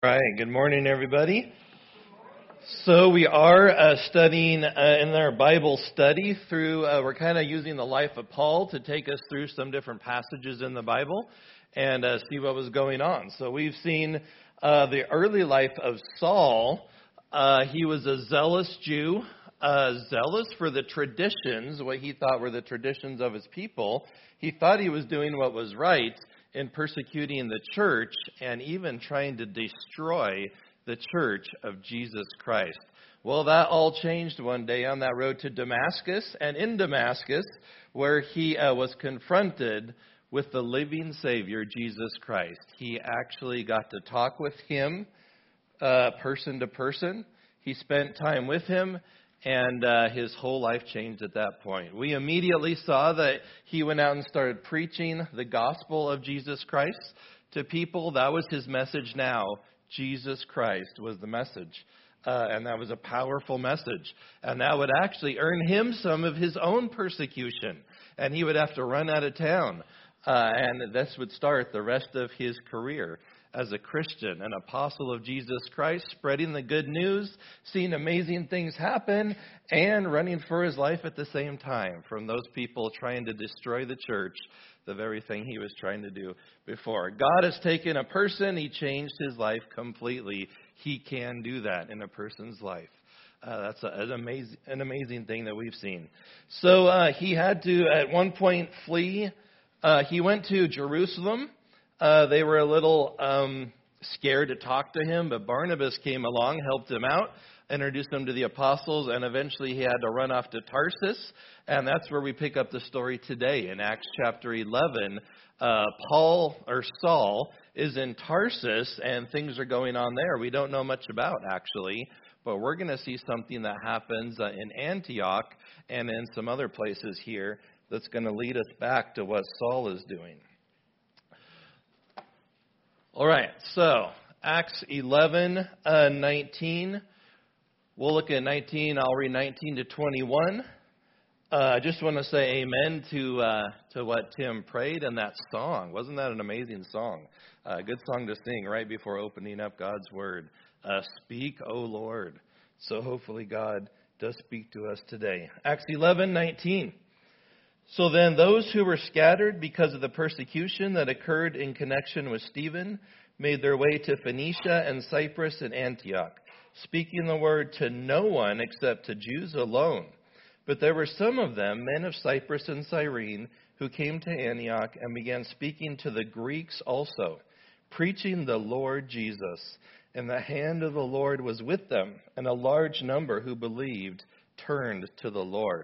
All right, good morning, everybody. So we are studying in our Bible study through, we're kind of using the life of Paul to take us through some different passages in the Bible and see what was going on. So we've seen the early life of Saul. He was a zealous Jew, zealous for the traditions, what he thought were the traditions of his people. He thought he was doing what was right in persecuting the church and even trying to destroy the church of Jesus Christ. Well, that all changed one day on that road to Damascus, and in Damascus, where he was confronted with the living Savior, Jesus Christ. He actually got to talk with him person to person. He spent time with him, and his whole life changed at that point. We immediately saw that he went out and started preaching the gospel of Jesus Christ to people. That was his message now. Jesus Christ was the message. And that was a powerful message. And that would actually earn him some of his own persecution. And he would have to run out of town. And this would start the rest of his career as a Christian, an apostle of Jesus Christ, spreading the good news, seeing amazing things happen, and running for his life at the same time from those people trying to destroy the church, the very thing he was trying to do before. God has taken a person, he changed his life completely. He can do that in a person's life. That's an amazing thing that we've seen. So he had to, at one point, flee. He went to Jerusalem. They were a little scared to talk to him, but Barnabas came along, helped him out, introduced him to the apostles, and eventually he had to run off to Tarsus, and that's where we pick up the story today. In Acts chapter 11, Saul is in Tarsus, and things are going on there. We don't know much about, actually, but we're going to see something that happens in Antioch and in some other places here that's going to lead us back to what Saul is doing. All right, so Acts 11:19. We'll look at 19. I'll read 19 to 21. I just want to say amen to what Tim prayed in that song. Wasn't that an amazing song? A good song to sing right before opening up God's Word. Speak, O Lord. So hopefully God does speak to us today. Acts 11:19. So then those who were scattered because of the persecution that occurred in connection with Stephen made their way to Phoenicia and Cyprus and Antioch, speaking the word to no one except to Jews alone. But there were some of them, men of Cyprus and Cyrene, who came to Antioch and began speaking to the Greeks also, preaching the Lord Jesus. And the hand of the Lord was with them, and a large number who believed turned to the Lord.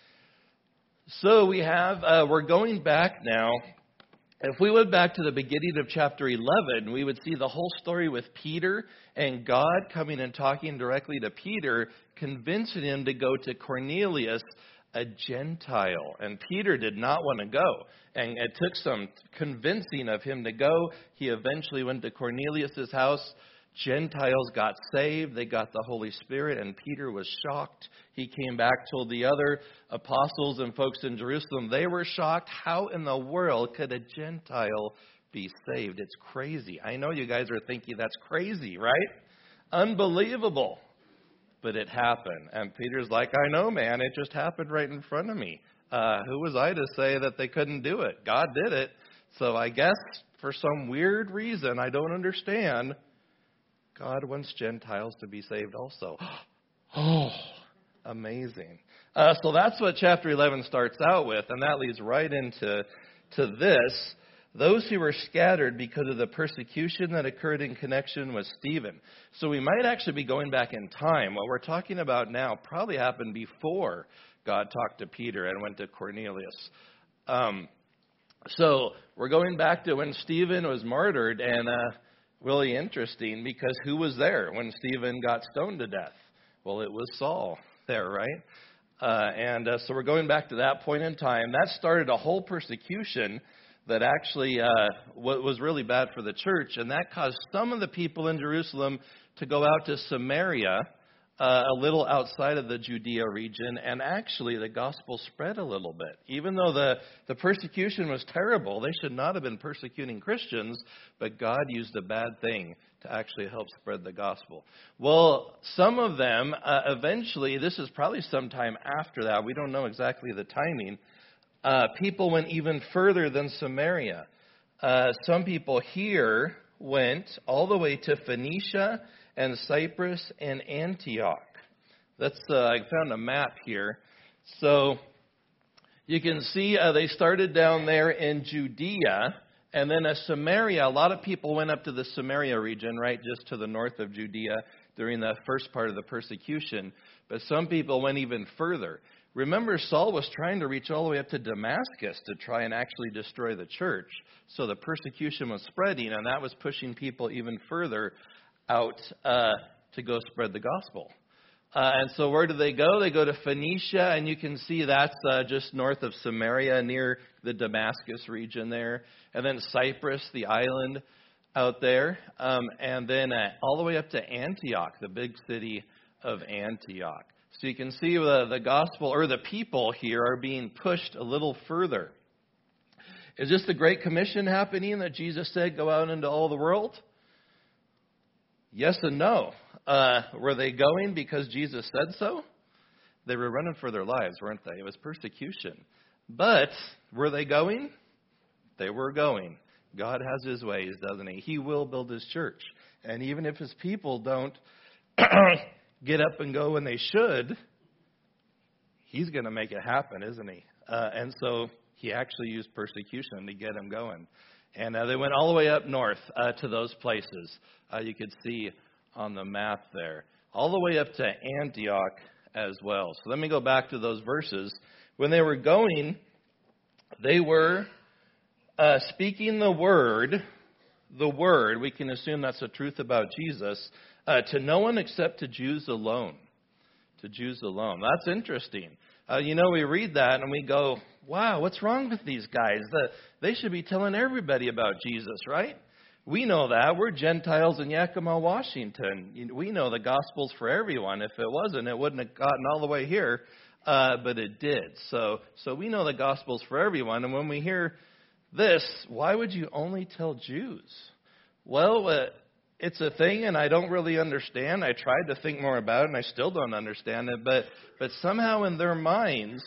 So we're going back now. If we went back to the beginning of chapter 11, we would see the whole story with Peter and God coming and talking directly to Peter, convincing him to go to Cornelius, a Gentile. And Peter did not want to go. And it took some convincing of him to go. He eventually went to Cornelius' house. Gentiles got saved, they got the Holy Spirit, and Peter was shocked. He came back, told the other apostles and folks in Jerusalem, they were shocked. How in the world could a Gentile be saved? It's crazy. I know you guys are thinking that's crazy, right? Unbelievable. But it happened. And Peter's like, I know, man, it just happened right in front of me. Who was I to say that they couldn't do it? God did it. So I guess for some weird reason I don't understand, God wants Gentiles to be saved also. Oh, amazing. So that's what chapter 11 starts out with, and that leads right into this. Those who were scattered because of the persecution that occurred in connection with Stephen. So we might actually be going back in time. What we're talking about now probably happened before God talked to Peter and went to Cornelius. So we're going back to when Stephen was martyred, and really interesting, because who was there when Stephen got stoned to death? Well, it was Saul there, right? So we're going back to that point in time. That started a whole persecution that actually was really bad for the church, and that caused some of the people in Jerusalem to go out to Samaria, a little outside of the Judea region, and actually the gospel spread a little bit. Even though the persecution was terrible, they should not have been persecuting Christians, but God used a bad thing to actually help spread the gospel. Well, some of them, eventually, this is probably sometime after that, we don't know exactly the timing, people went even further than Samaria. Some people here went all the way to Phoenicia and Cyprus and Antioch. I found a map here. So you can see they started down there in Judea, and then Samaria. A lot of people went up to the Samaria region, right, just to the north of Judea during the first part of the persecution. But some people went even further. Remember, Saul was trying to reach all the way up to Damascus to try and actually destroy the church. So the persecution was spreading, and that was pushing people even further out to go spread the gospel. And so where do they go? They go to Phoenicia, and you can see that's just north of Samaria, near the Damascus region there. And then Cyprus, the island out there. And then all the way up to Antioch, the big city of Antioch. So you can see the gospel, or the people here, are being pushed a little further. Is this the Great Commission happening that Jesus said, go out into all the world? Yes and no. Were they going because Jesus said so? They were running for their lives, weren't they? It was persecution. But were they going? They were going. God has his ways, doesn't he? He will build his church. And even if his people don't get up and go when they should, he's going to make it happen, isn't he? And so he actually used persecution to get them going. And they went all the way up north to those places. You could see on the map there. All the way up to Antioch as well. So let me go back to those verses. When they were going, they were speaking the word, we can assume that's the truth about Jesus, to no one except to Jews alone. To Jews alone. That's interesting. We read that and we go, wow, what's wrong with these guys? They should be telling everybody about Jesus, right? We know that. We're Gentiles in Yakima, Washington. We know the gospel's for everyone. If it wasn't, it wouldn't have gotten all the way here, but it did. So we know the gospel's for everyone. And when we hear this, why would you only tell Jews? Well, it's a thing, and I don't really understand. I tried to think more about it, and I still don't understand it. But somehow in their minds,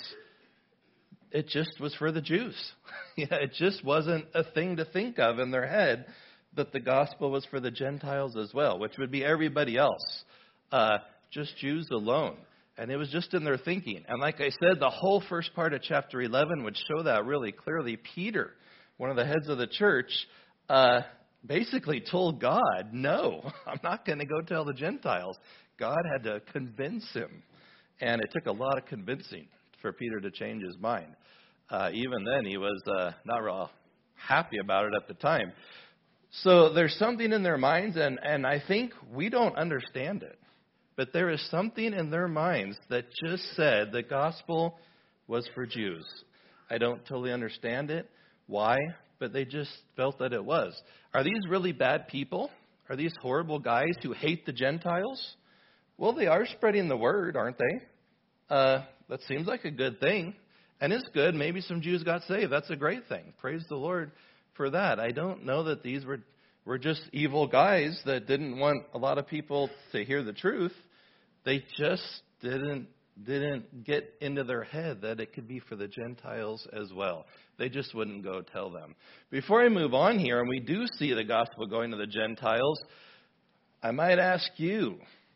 it just was for the Jews. It just wasn't a thing to think of in their head that the gospel was for the Gentiles as well, which would be everybody else, just Jews alone. And it was just in their thinking. And like I said, the whole first part of chapter 11 would show that really clearly. Peter, one of the heads of the church, basically told God, no, I'm not going to go tell the Gentiles. God had to convince him. And it took a lot of convincing for Peter to change his mind. Even then, he was not real happy about it at the time. So there's something in their minds, and I think we don't understand it. But there is something in their minds that just said the gospel was for Jews. I don't totally understand it. Why? But they just felt that it was. Are these really bad people? Are these horrible guys who hate the Gentiles? Well, they are spreading the word, aren't they? That seems like a good thing. And it's good. Maybe some Jews got saved. That's a great thing. Praise the Lord for that. I don't know that these were just evil guys that didn't want a lot of people to hear the truth. They just didn't get into their head that it could be for the Gentiles as well. They just wouldn't go tell them. Before I move on here, and we do see the gospel going to the Gentiles, I might ask you,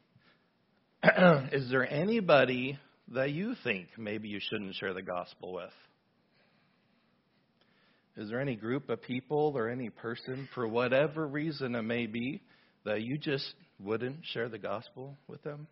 is there anybody that you think maybe you shouldn't share the gospel with? Is there any group of people or any person, for whatever reason it may be, that you just wouldn't share the gospel with them?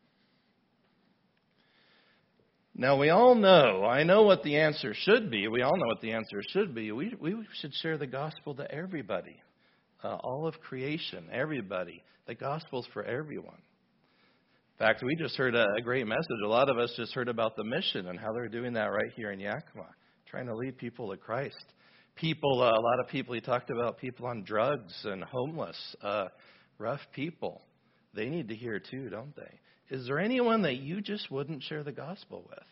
Now, we all know, I know what the answer should be. We all know what the answer should be. We should share the gospel to everybody, all of creation, everybody. The gospel's for everyone. In fact, we just heard a great message. A lot of us just heard about the mission and how they're doing that right here in Yakima, trying to lead people to Christ. A lot of people, he talked about people on drugs and homeless, rough people. They need to hear too, don't they? Is there anyone that you just wouldn't share the gospel with?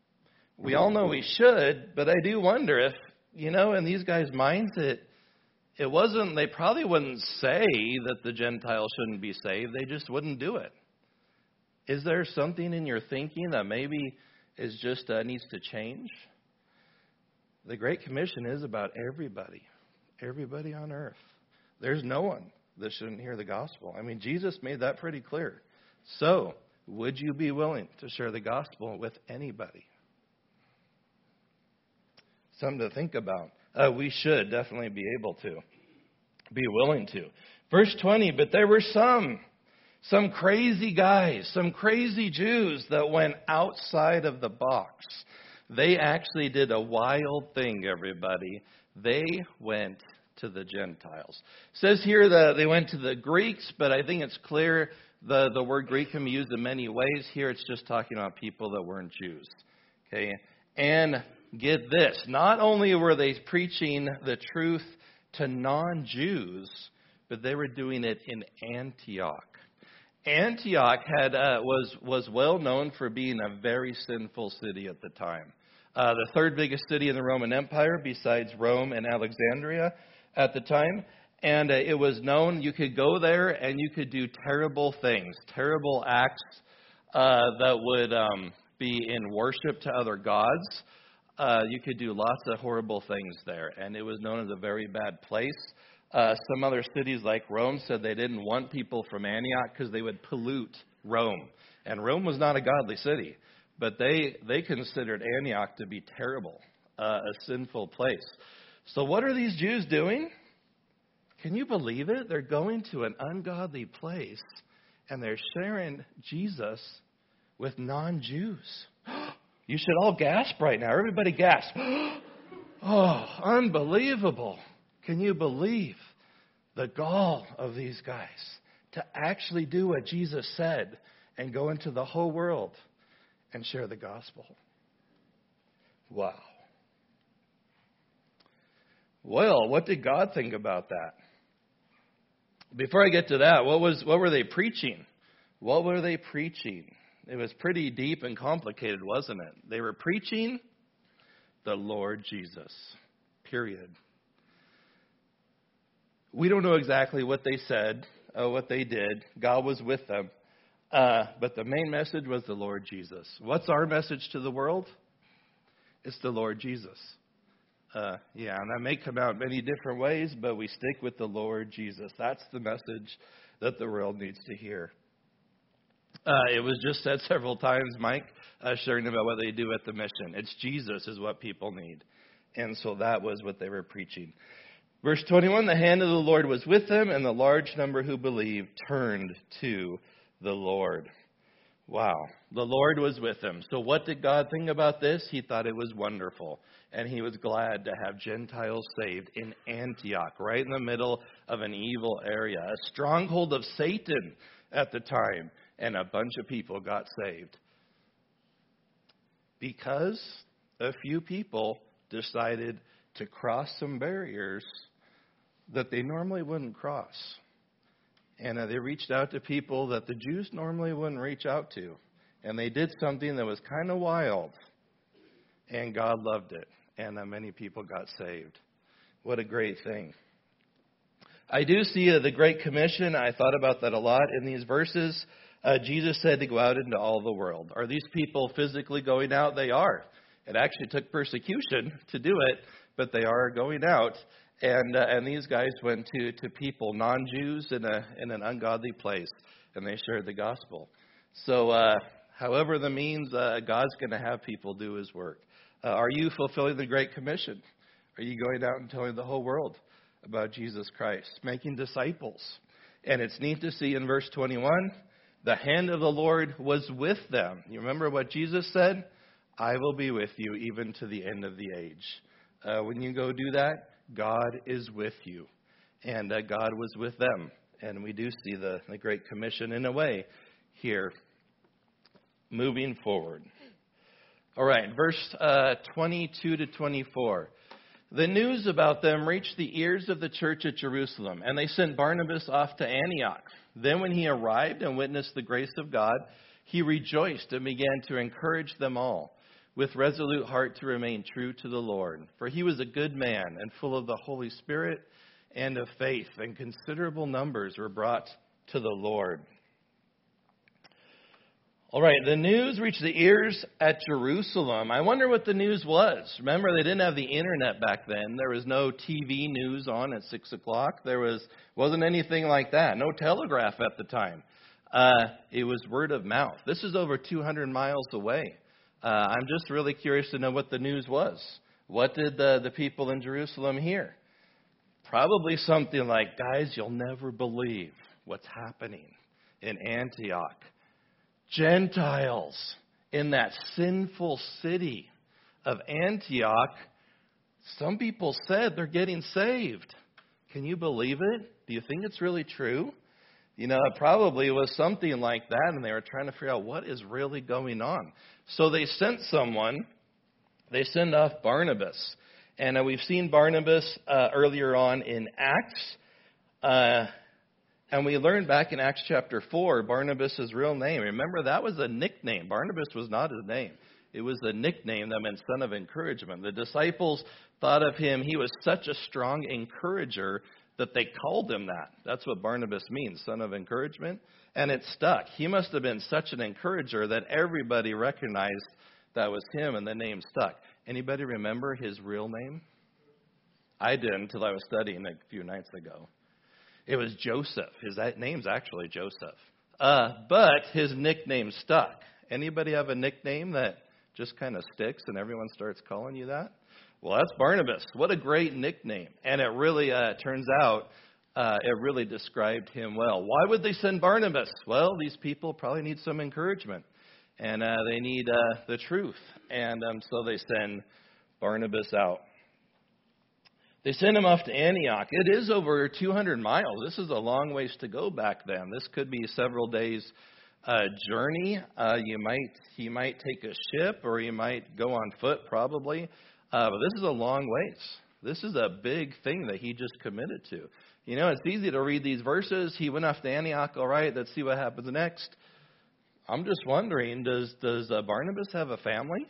We all know we should, but I do wonder if, in these guys' minds, It wasn't, they probably wouldn't say that the Gentiles shouldn't be saved. They just wouldn't do it. Is there something in your thinking that maybe is just needs to change? The Great Commission is about everybody on earth. There's no one that shouldn't hear the gospel. I mean, Jesus made that pretty clear. So, would you be willing to share the gospel with anybody? Something to think about. We should definitely be able to, be willing to. Verse 20, but there were some crazy guys, some crazy Jews that went outside of the box. They actually did a wild thing, everybody. They went to the Gentiles. It says here that they went to the Greeks, but I think it's clear the word Greek can be used in many ways. Here it's just talking about people that weren't Jews. Okay, and get this, not only were they preaching the truth to non-Jews, but they were doing it in Antioch. Antioch was well known for being a very sinful city at the time. The third biggest city in the Roman Empire, besides Rome and Alexandria at the time. And it was known you could go there and you could do terrible things, terrible acts that would be in worship to other gods. You could do lots of horrible things there, and it was known as a very bad place. Some other cities like Rome said they didn't want people from Antioch because they would pollute Rome. And Rome was not a godly city, but they considered Antioch to be terrible, a sinful place. So what are these Jews doing? Can you believe it? They're going to an ungodly place, and they're sharing Jesus with non-Jews. You should all gasp right now. Everybody gasp. Oh, unbelievable. Can you believe the gall of these guys to actually do what Jesus said and go into the whole world and share the gospel? Wow. Well, what did God think about that? Before I get to that, what were they preaching? What were they preaching? It was pretty deep and complicated, wasn't it? They were preaching the Lord Jesus. Period. We don't know exactly what they said, what they did. God was with them. But the main message was the Lord Jesus. What's our message to the world? It's the Lord Jesus. And that may come out many different ways, but we stick with the Lord Jesus. That's the message that the world needs to hear. It was just said several times, Mike, sharing about what they do at the mission. It's Jesus is what people need. And so that was what they were preaching. Verse 21, the hand of the Lord was with them, and the large number who believed turned to the Lord. Wow. The Lord was with them. So what did God think about this? He thought it was wonderful. And he was glad to have Gentiles saved in Antioch, right in the middle of an evil area, a stronghold of Satan at the time. And a bunch of people got saved because a few people decided to cross some barriers that they normally wouldn't cross. And they reached out to people that the Jews normally wouldn't reach out to. And they did something that was kind of wild. And God loved it. And many people got saved. What a great thing. I do see the Great Commission. I thought about that a lot in these verses. Jesus said to go out into all the world. Are these people physically going out? They are. It actually took persecution to do it, but they are going out. And these guys went to people, non-Jews, in an ungodly place, and they shared the gospel. So however the means, God's going to have people do his work. Are you fulfilling the Great Commission? Are you going out and telling the whole world about Jesus Christ, making disciples? And it's neat to see in verse 21, the hand of the Lord was with them. You remember what Jesus said? I will be with you even to the end of the age. When you go do that, God is with you. And God was with them. And we do see the Great Commission in a way here moving forward. All right, verse 22 to 24. The news about them reached the ears of the church at Jerusalem, and they sent Barnabas off to Antioch. Then when he arrived and witnessed the grace of God, he rejoiced and began to encourage them all with resolute heart to remain true to the Lord. For he was a good man and full of the Holy Spirit and of faith, and considerable numbers were brought to the Lord. All right, the news reached the ears at Jerusalem. I wonder what the news was. Remember, they didn't have the internet back then. There was no TV news on at 6 o'clock. Wasn't anything like that. No telegraph at the time. It was word of mouth. This is over 200 miles away. I'm just really curious to know what the news was. What did the people in Jerusalem hear? Probably something like, guys, you'll never believe what's happening in Antioch. Gentiles in that sinful city of Antioch, some people said they're getting saved. Can you believe it? Do you think it's really true? You know, it probably was something like that, and they were trying to figure out what is really going on. So they sent someone. They send off Barnabas. And we've seen Barnabas earlier on in Acts. And we learned back in Acts chapter 4, Barnabas' real name. Remember, that was a nickname. Barnabas was not his name. It was a nickname that meant son of encouragement. The disciples thought of him, he was such a strong encourager that they called him that. That's what Barnabas means, son of encouragement. And it stuck. He must have been such an encourager that everybody recognized that was him, and the name stuck. Anybody remember his real name? I didn't until I was studying a few nights ago. It was Joseph. His name's actually Joseph. But his nickname stuck. Anybody have a nickname that just kind of sticks and everyone starts calling you that? Well, that's Barnabas. What a great nickname. And it really turns out it really described him well. Why would they send Barnabas? Well, these people probably need some encouragement. And they need the truth. And so they send Barnabas out. They send him off to Antioch. It is over 200 miles. This is a long ways to go back then. This could be several days' journey. He might take a ship, or he might go on foot, probably. But this is a long ways. This is a big thing that he just committed to. You know, it's easy to read these verses. He went off to Antioch. All right, let's see what happens next. I'm just wondering, does Barnabas have a family?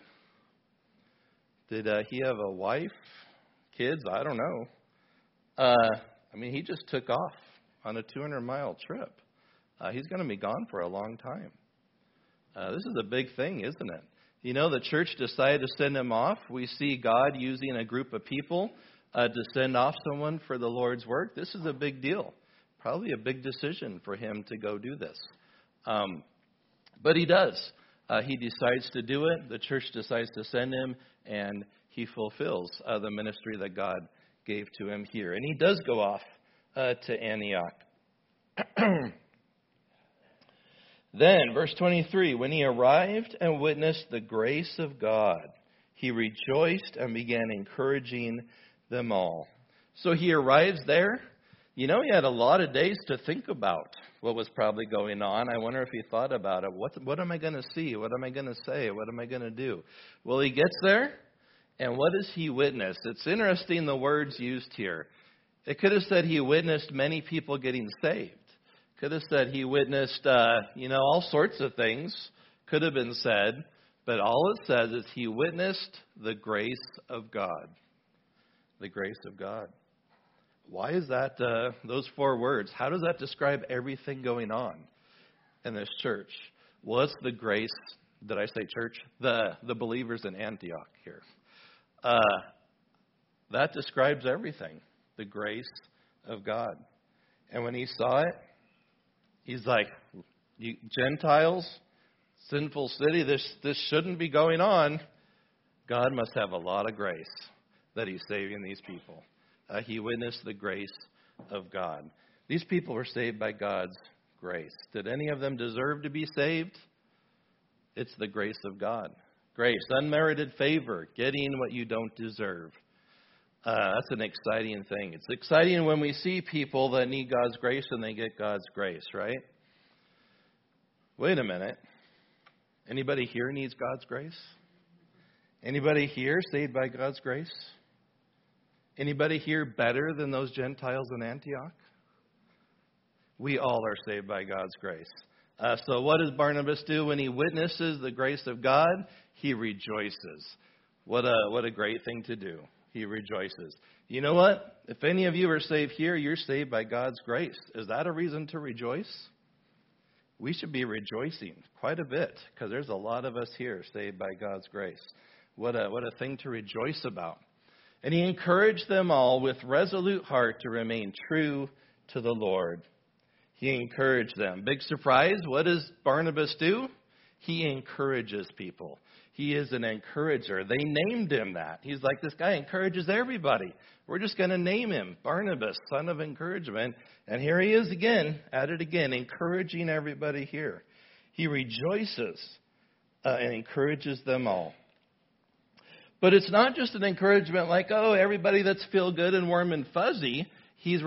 Did he have a wife? Kids? I don't know. I mean, he just took off on a 200-mile trip. He's going to be gone for a long time. This is a big thing, isn't it? You know, the church decided to send him off. We see God using a group of people to send off someone for the Lord's work. This is a big deal. Probably a big decision for him to go do this. But he does. He decides to do it. The church decides to send him, and he fulfills the ministry that God gave to him here. And he does go off to Antioch. Then, verse 23, when he arrived and witnessed the grace of God, he rejoiced and began encouraging them all. So he arrives there. You know, he had a lot of days to think about what was probably going on. I wonder if he thought about it. What am I going to see? What am I going to say? What am I going to do? Well, he gets there. And what does he witness? It's interesting the words used here. It could have said he witnessed many people getting saved. Could have said he witnessed, all sorts of things. Could have been said. But all it says is he witnessed the grace of God. The grace of God. Why is that those 4 words? How does that describe everything going on in this church? Well, it's the grace, did I say church? The believers in Antioch here. That describes everything, the grace of God. And when he saw it, he's like, you Gentiles, sinful city, this shouldn't be going on. God must have a lot of grace that he's saving these people. He witnessed the grace of God. These people were saved by God's grace. Did any of them deserve to be saved? It's the grace of God. Grace, unmerited favor, getting what you don't deserve. That's an exciting thing. It's exciting when we see people that need God's grace and they get God's grace, right? Wait a minute. Anybody here needs God's grace? Anybody here saved by God's grace? Anybody here better than those Gentiles in Antioch? We all are saved by God's grace. So what does Barnabas do when he witnesses the grace of God? He rejoices. What a great thing to do. He rejoices. You know what? If any of you are saved here, you're saved by God's grace. Is that a reason to rejoice? We should be rejoicing quite a bit because there's a lot of us here saved by God's grace. What a thing to rejoice about. And he encouraged them all with resolute heart to remain true to the Lord. He encouraged them. Big surprise, what does Barnabas do? He encourages people. He is an encourager. They named him that. He's like, this guy encourages everybody. We're just going to name him Barnabas, son of encouragement. And here he is again, at it again, encouraging everybody here. He rejoices and encourages them all. But it's not just an encouragement like, oh, everybody that's feel good and warm and fuzzy. He's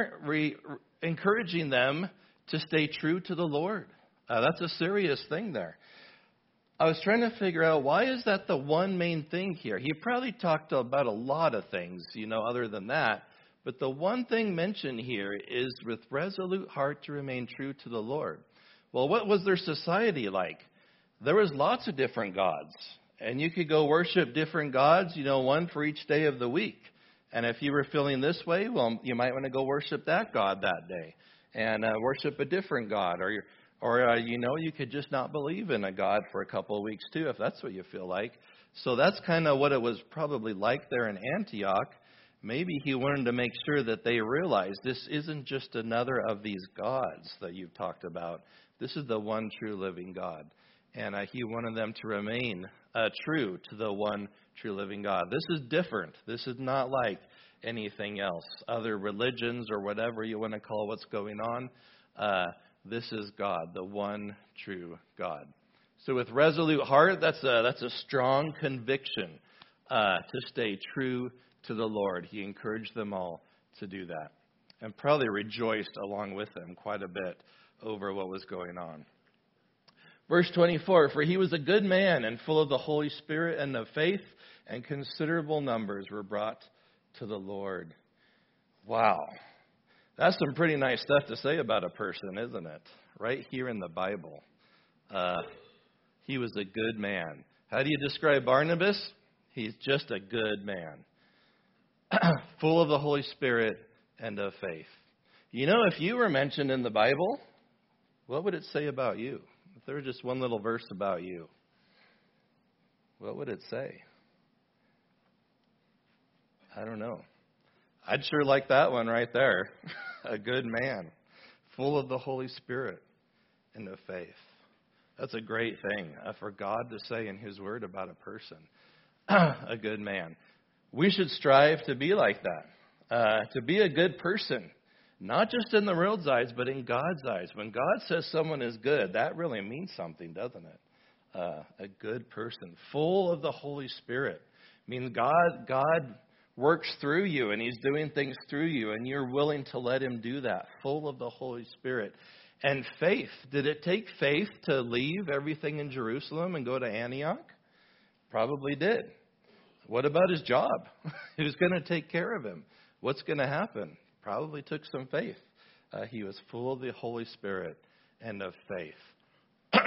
encouraging them to stay true to the Lord. That's a serious thing there. I was trying to figure out, why is that the one main thing here? He probably talked about a lot of things, other than that. But the one thing mentioned here is with resolute heart to remain true to the Lord. Well, what was their society like? There was lots of different gods. And you could go worship different gods, one for each day of the week. And if you were feeling this way, well, you might want to go worship that God that day and worship a different God. Or you could just not believe in a God for a couple of weeks too, if that's what you feel like. So that's kind of what it was probably like there in Antioch. Maybe he wanted to make sure that they realized this isn't just another of these gods that you've talked about. This is the one true living God. And he wanted them to remain true to the one true living God. This is different. This is not like anything else. Other religions or whatever you want to call what's going on. This is God, the one true God. So with resolute heart, that's a strong conviction to stay true to the Lord. He encouraged them all to do that. And probably rejoiced along with them quite a bit over what was going on. Verse 24, for he was a good man and full of the Holy Spirit and of faith, and considerable numbers were brought to the Lord. Wow. That's some pretty nice stuff to say about a person, isn't it? Right here in the Bible. He was a good man. How do you describe Barnabas? He's just a good man. Full of the Holy Spirit and of faith. If you were mentioned in the Bible, what would it say about you? If there was just one little verse about you, what would it say? I don't know. I'd sure like that one right there. A good man, full of the Holy Spirit and of faith. That's a great thing for God to say in His Word about a person. A good man. We should strive to be like that, to be a good person. Not just in the world's eyes, but in God's eyes. When God says someone is good, that really means something, doesn't it? A good person, full of the Holy Spirit. Means God works through you, and He's doing things through you, and you're willing to let Him do that. Full of the Holy Spirit. And faith. Did it take faith to leave everything in Jerusalem and go to Antioch? Probably did. What about his job? Who's going to take care of him? What's going to happen? Probably took some faith. He was full of the Holy Spirit and of faith.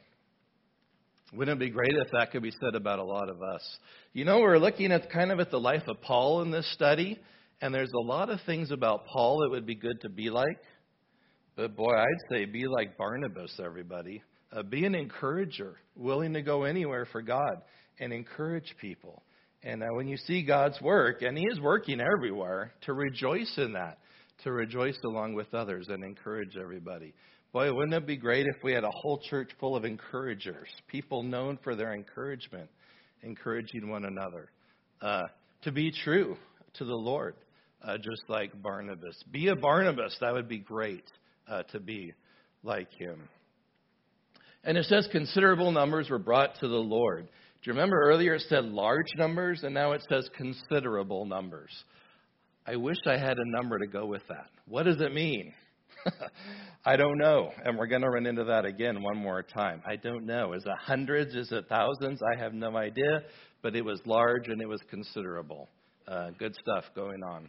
Wouldn't it be great if that could be said about a lot of us? We're looking at the life of Paul in this study, and there's a lot of things about Paul that would be good to be like. But boy, I'd say be like Barnabas, everybody. Be an encourager, willing to go anywhere for God and encourage people. And when you see God's work, and He is working everywhere, to rejoice in that, to rejoice along with others and encourage everybody. Boy, wouldn't it be great if we had a whole church full of encouragers, people known for their encouragement, encouraging one another, to be true to the Lord, just like Barnabas. Be a Barnabas. That would be great to be like him. And it says considerable numbers were brought to the Lord. Do you remember earlier it said large numbers, and now it says considerable numbers? I wish I had a number to go with that. What does it mean? I don't know. And we're going to run into that again one more time. I don't know. Is it hundreds? Is it thousands? I have no idea. But it was large and it was considerable. Good stuff going on.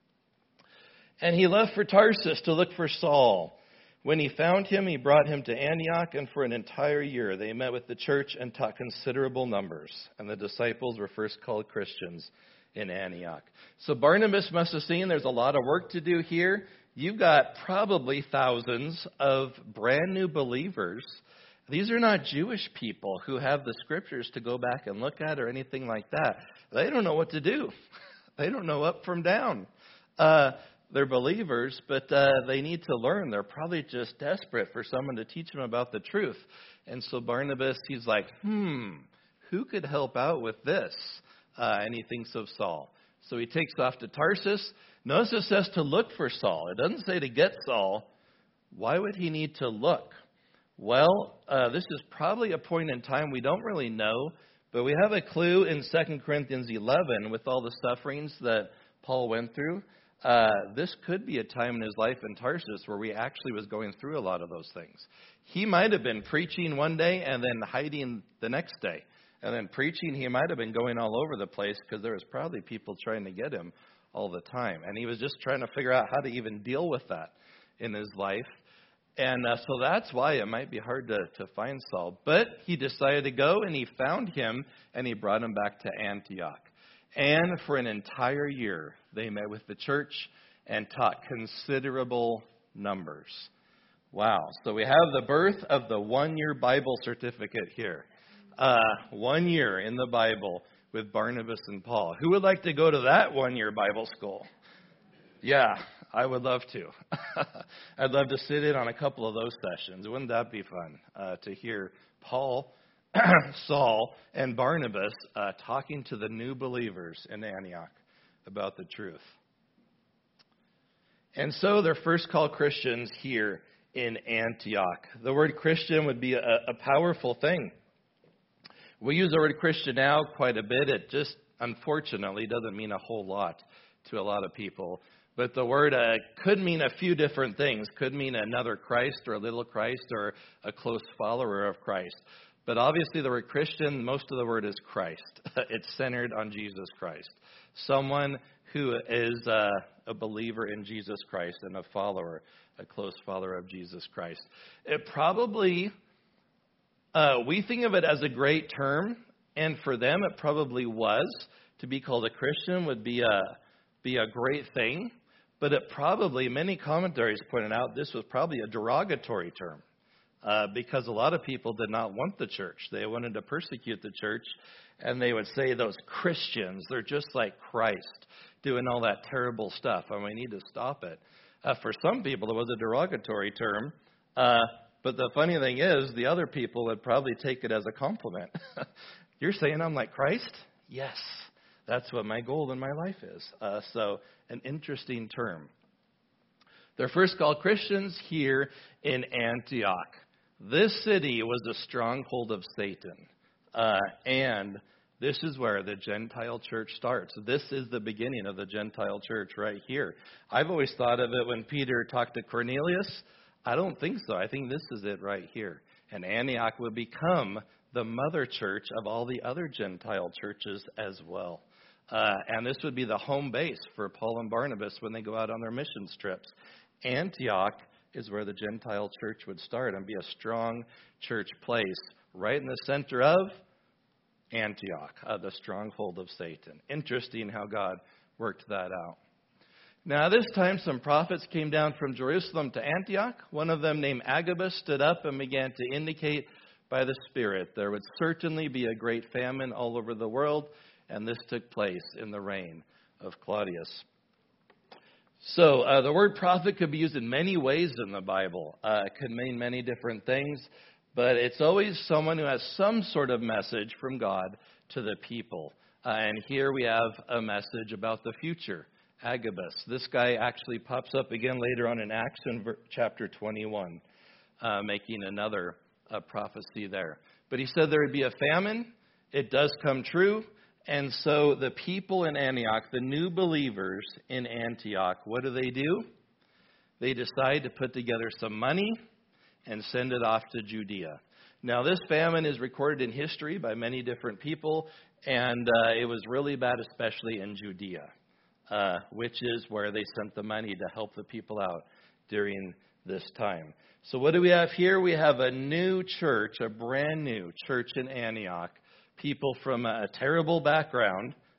And he left for Tarsus to look for Saul. When he found him, he brought him to Antioch, and for an entire year they met with the church and taught considerable numbers. And the disciples were first called Christians in Antioch. So Barnabas must have seen there's a lot of work to do here. You've got probably thousands of brand new believers. These are not Jewish people who have the scriptures to go back and look at or anything like that. They don't know what to do. They don't know up from down. They're believers, but they need to learn. They're probably just desperate for someone to teach them about the truth. And so Barnabas, he's like, who could help out with this? And he thinks of Saul. So he takes off to Tarsus. Notice it says to look for Saul. It doesn't say to get Saul. Why would he need to look? Well, this is probably a point in time we don't really know, but we have a clue in 2 Corinthians 11 with all the sufferings that Paul went through. This could be a time in his life in Tarsus where he actually was going through a lot of those things. He might have been preaching one day and then hiding the next day. And then preaching, he might have been going all over the place because there was probably people trying to get him all the time. And he was just trying to figure out how to even deal with that in his life. And so that's why it might be hard to find Saul. But he decided to go, and he found him, and he brought him back to Antioch. And for an entire year, they met with the church and taught considerable numbers. Wow. So we have the birth of the one-year Bible certificate here. 1 year in the Bible with Barnabas and Paul. Who would like to go to that one-year Bible school? Yeah, I would love to. I'd love to sit in on a couple of those sessions. Wouldn't that be fun to hear Paul, Saul, and Barnabas talking to the new believers in Antioch about the truth? And so they're first called Christians here in Antioch. The word Christian would be a powerful thing. We use the word Christian now quite a bit. It just, unfortunately, doesn't mean a whole lot to a lot of people. But the word could mean a few different things. Could mean another Christ or a little Christ or a close follower of Christ. But obviously the word Christian, most of the word is Christ. It's centered on Jesus Christ. Someone who is a believer in Jesus Christ and a follower, a close follower of Jesus Christ. It probably... we think of it as a great term, and for them it probably was. To be called a Christian would be a great thing, but it probably, many commentaries pointed out, this was probably a derogatory term because a lot of people did not want the church. They wanted to persecute the church, and they would say those Christians, they're just like Christ, doing all that terrible stuff, and we need to stop it. For some people, it was a derogatory term. But the funny thing is, the other people would probably take it as a compliment. You're saying I'm like Christ? Yes, that's what my goal in my life is. So an interesting term. They're first called Christians here in Antioch. This city was a stronghold of Satan. And this is where the Gentile church starts. This is the beginning of the Gentile church right here. I've always thought of it when Peter talked to Cornelius. I don't think so. I think this is it right here. And Antioch would become the mother church of all the other Gentile churches as well. And this would be the home base for Paul and Barnabas when they go out on their missions trips. Antioch is where the Gentile church would start and be a strong church place right in the center of Antioch, the stronghold of Satan. Interesting how God worked that out. Now, this time, some prophets came down from Jerusalem to Antioch. One of them, named Agabus, stood up and began to indicate by the Spirit there would certainly be a great famine all over the world, and this took place in the reign of Claudius. So, the word prophet could be used in many ways in the Bible. It could mean many different things, but it's always someone who has some sort of message from God to the people. And here we have a message about the future. Agabus. This guy actually pops up again later on in Acts in chapter 21, making another prophecy there. But he said there would be a famine. It does come true. And so the people in Antioch, the new believers in Antioch, what do? They decide to put together some money and send it off to Judea. Now, this famine is recorded in history by many different people, and it was really bad, especially in Judea. Which is where they sent the money to help the people out during this time. So what do we have here? We have a new church, a brand new church in Antioch. People from a terrible background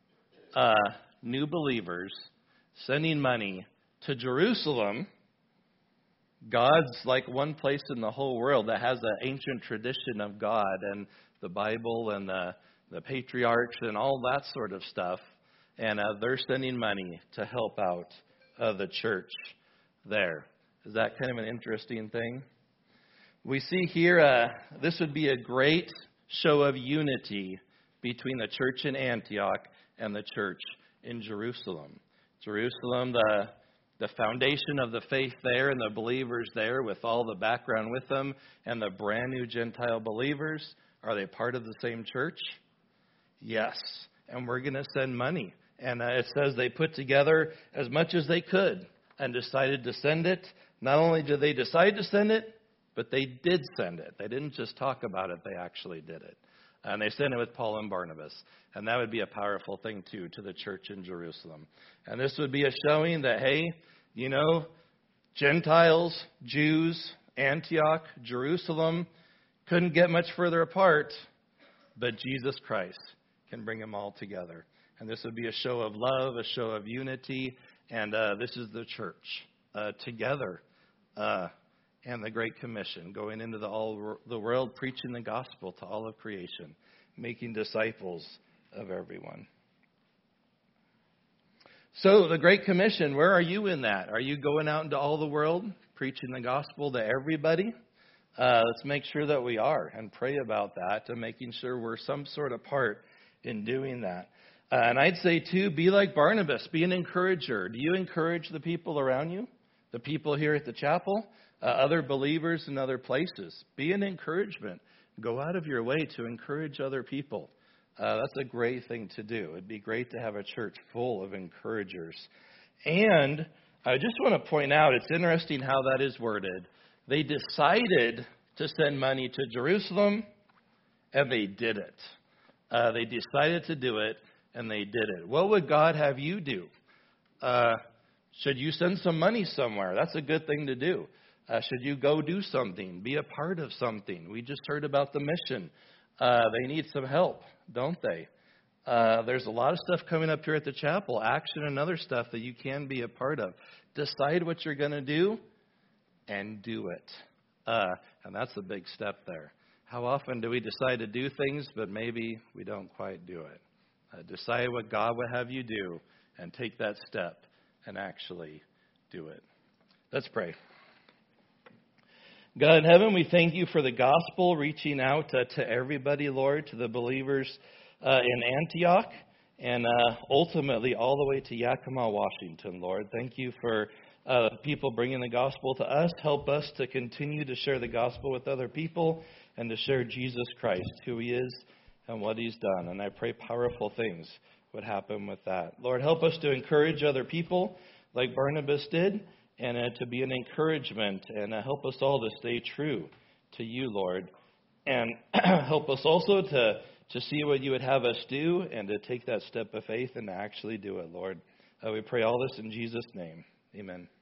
new believers, sending money to Jerusalem, God's like one place in the whole world that has an ancient tradition of God and the Bible and the patriarchs and all that sort of stuff. And they're sending money to help out the church there. Is that kind of an interesting thing? We see here this would be a great show of unity between the church in Antioch and the church in Jerusalem. Jerusalem, the foundation of the faith there and the believers there with all the background with them and the brand new Gentile believers. Are they part of the same church? Yes. And we're going to send money. And it says they put together as much as they could and decided to send it. Not only did they decide to send it, but they did send it. They didn't just talk about it, they actually did it. And they sent it with Paul and Barnabas. And that would be a powerful thing, too, to the church in Jerusalem. And this would be a showing that, hey, you know, Gentiles, Jews, Antioch, Jerusalem couldn't get much further apart, but Jesus Christ can bring them all together. And this would be a show of love, a show of unity, and this is the church together. And the Great Commission, going into the world, preaching the gospel to all of creation, making disciples of everyone. So, the Great Commission, where are you in that? Are you going out into all the world, preaching the gospel to everybody? Let's make sure that we are, and pray about that, and making sure we're some sort of part in doing that. And I'd say, too, be like Barnabas, be an encourager. Do you encourage the people around you? The people here at the chapel? Other believers in other places. Be an encouragement. Go out of your way to encourage other people. That's a great thing to do. It'd be great to have a church full of encouragers. And I just want to point out, it's interesting how that is worded. They decided to send money to Jerusalem, and they did it. They decided to do it, and they did it. What would God have you do? Should you send some money somewhere? That's a good thing to do. Should you go do something? Be a part of something? We just heard about the mission. They need some help, don't they? There's a lot of stuff coming up here at the chapel, action and other stuff that you can be a part of. Decide what you're going to do and do it. And that's a big step there. How often do we decide to do things, but maybe we don't quite do it? Decide what God would have you do and take that step and actually do it. Let's pray. God in heaven, we thank you for the gospel reaching out to everybody, Lord, to the believers in Antioch and ultimately all the way to Yakima, Washington, Lord. Thank you for people bringing the gospel to us. Help us to continue to share the gospel with other people and to share Jesus Christ, who he is and what he's done. And I pray powerful things would happen with that. Lord, help us to encourage other people like Barnabas did, and to be an encouragement, and help us all to stay true to you, Lord. And help us also to see what you would have us do and to take that step of faith and to actually do it, Lord. We pray all this in Jesus' name. Amen.